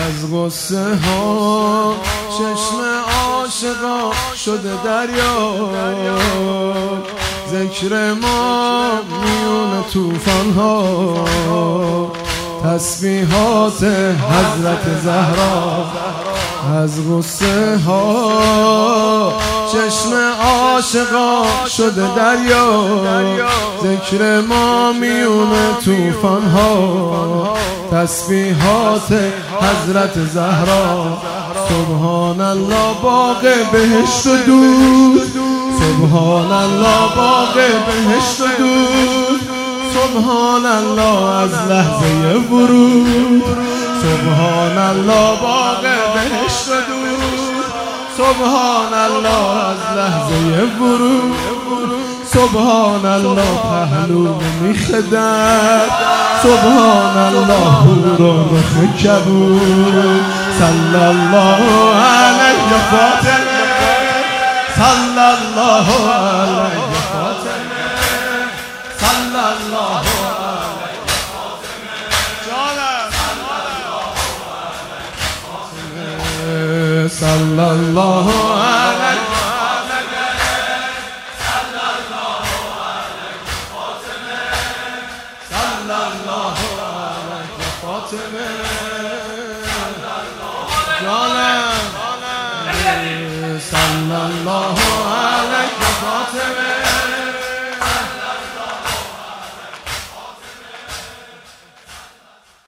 از غصه ها چشم عاشقا شده دریا، ذکر ما میون طوفان ها، تسبیحات حضرت زهرا. از غصه ها چشم عاشقا شده دریا، ذکر ما میون طوفان ها، تسبیحات حضرت زهرا. سبحان الله باغ بهشت و دود، سبحان الله باغ بهشت و دود، سبحان الله از لحظه ورود، سبحان الله باغ بهشت و دود، سبحان الله از لحظه ورود، سبحان الله پهلو میخدد، سبحان الله هورا رخ کبود. صلی الله علیه فاطمه، صلی الله علیه فاطمه، صلی الله علیه فاطمه، صلی الله علیه صلی الله علیه فاطمه.